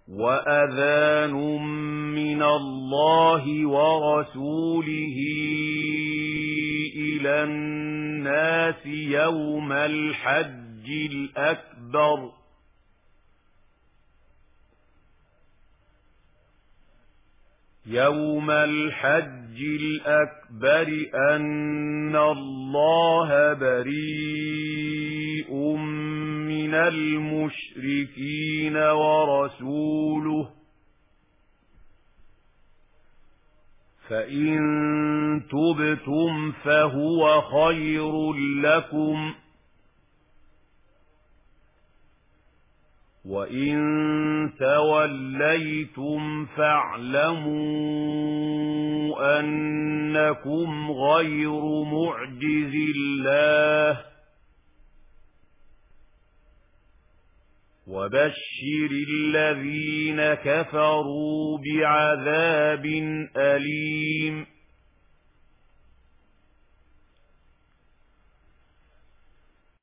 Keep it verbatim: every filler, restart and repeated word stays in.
وأذان من الله ورسوله إلى الناس يوم الحج الأكبر يوم الحج الأكبر أن الله بريء من المشركين ورسوله فإن تبتم فهو خير لكم وإن توليتم فاعلموا أنكم غير معجز الله وبشر الذين كفروا بعذاب أليم